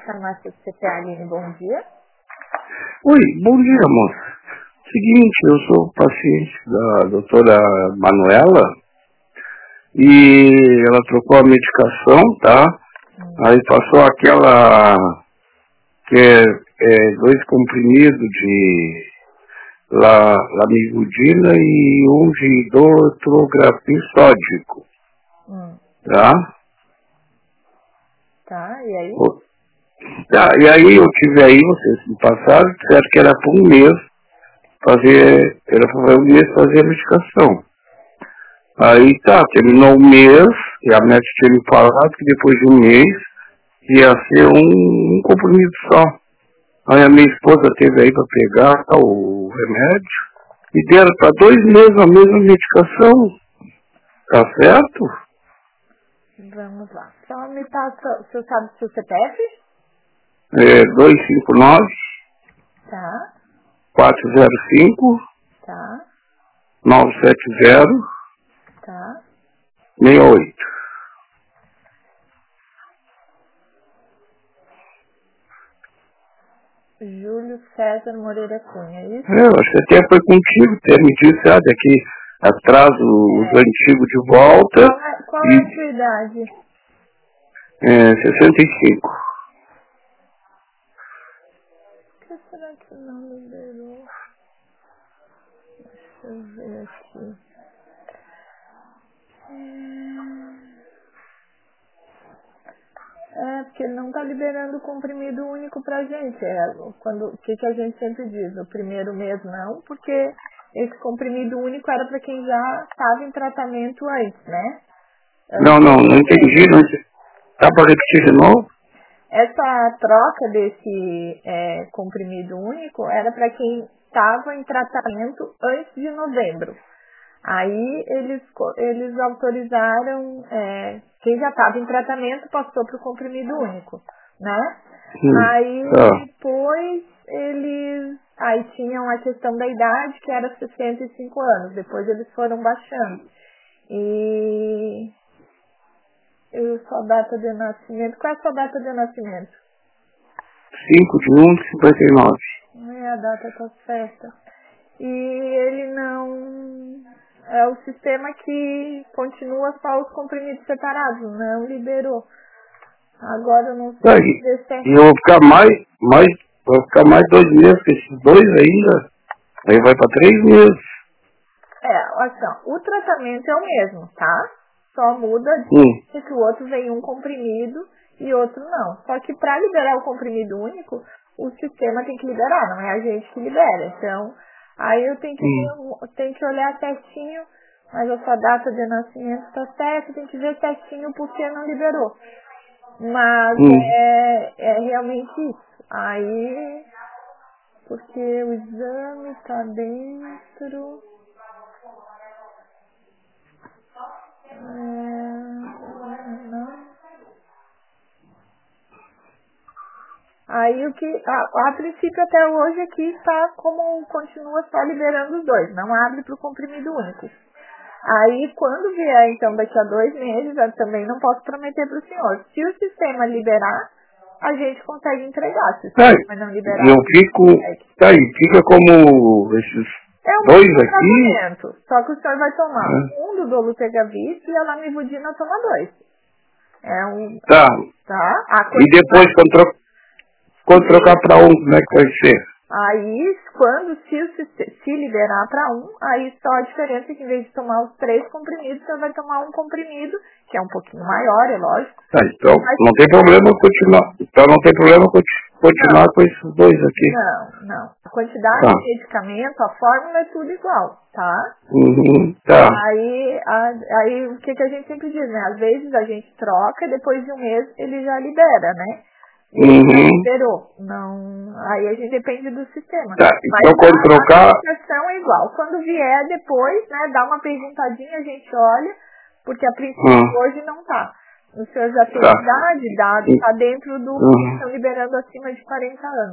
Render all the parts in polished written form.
Farmácia CPA, Aline, bom dia. Oi, bom dia, moça. Seguinte, eu sou paciente da doutora Manuela e ela trocou a medicação, tá? Aí passou aquela que é 2 comprimidos de lamivudina e um de dortrografil sódico, tá? Tá, e aí? Tá, e aí eu tive aí, vocês me passaram, disseram que era por um mês fazer a medicação. Aí tá, terminou o mês, e a médica tinha me falado que depois de um mês ia ser um comprimido só. Aí a minha esposa teve aí para pegar o remédio e deram para 2 meses a mesma medicação. Tá certo? Vamos lá. Só me passa, o senhor sabe o seu CPF? 259 Tá, 405 tá, 970 tá. 68. Júlio César Moreira Cunha, é isso? Eu acho que até foi contigo, até me disse, daqui atrás os antigos de volta. Qual é a sua idade? 65. Por que será que não liberou? Deixa eu ver aqui. Porque ele não está liberando o comprimido único pra gente. O que a gente sempre diz? No primeiro mês não, porque esse comprimido único era para quem já estava em tratamento antes, né? Não entendi. Não entendi. Dá para repetir de novo? Essa troca desse comprimido único era para quem estava em tratamento antes de novembro. Aí eles autorizaram, quem já estava em tratamento passou para o comprimido único, né? Aí depois aí tinham a questão da idade, que era 65 anos, depois eles foram baixando. E sua data de nascimento, qual é a sua data de nascimento? 5/1/59. A data tá certa. E ele não... É o sistema que continua só os comprimidos separados, não liberou. Agora eu não sei E eu vou ficar mais 2 meses com esses 2 ainda. Aí vai para 3 meses. Assim, o tratamento é o mesmo, tá? Só muda de que o outro vem um comprimido e outro não. Só que para liberar o comprimido único, o sistema tem que liberar, não é a gente que libera. Então, aí eu tenho que olhar certinho, mas a sua data de nascimento está certa, tem que ver certinho porque não liberou. Mas é realmente isso. Aí, porque o exame está dentro... Aí a princípio até hoje aqui está como continua só liberando os 2, não abre para o comprimido único. Aí quando vier então daqui a 2 meses, eu também não posso prometer para o senhor. Se o sistema liberar, a gente consegue entregar. Se o sistema não liberar, fica como esses 2 aqui. Só que o senhor vai tomar um do dolutegravir e a lamivudina toma 2. Tá? E depois quando trocar para um, como é que vai ser? Aí, se liberar para um, aí só a diferença é que em vez de tomar os 3 comprimidos, você vai tomar um comprimido, que é um pouquinho maior, é lógico. Então não tem problema continuar. Então não tem problema continuar com esses 2 aqui. Não. A quantidade de medicamento, a fórmula é tudo igual, tá? Tá. Aí o que a gente sempre diz, né? Às vezes a gente troca, depois de um mês ele já libera, né? Ele já liberou. Não, aí a gente depende do sistema. Tá, então quando trocar... A aplicação é igual. Quando vier depois, né, dá uma perguntadinha, a gente olha, porque a princípio hoje não tá. O senhor já tem idade, tá dentro do que estão liberando acima de 40 anos.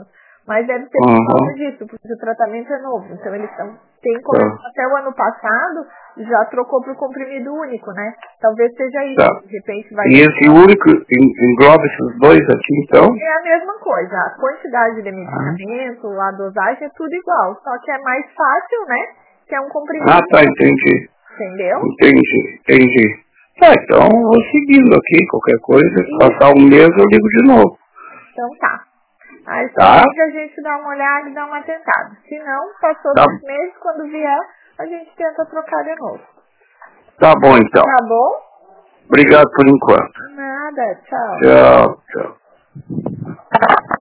Mas deve ser por causa disso, porque o tratamento é novo. Então eles têm começado até o ano passado, já trocou para o comprimido único, né? Talvez seja isso, de repente vai... E esse único engloba esses dois aqui, então? É a mesma coisa, a quantidade de medicamento, a dosagem é tudo igual, só que é mais fácil, né? Que é um comprimido. Tá, entendi. Entendeu? Entendi. Tá, então eu vou seguindo aqui, qualquer coisa, passar um mês eu ligo de novo. Então tá. Aí só a gente dá uma olhada e dá uma tentada. Se não, passou 2 meses, quando vier, a gente tenta trocar de novo. Tá bom, então. Tá bom? Obrigado por enquanto. Nada, tchau. Tchau.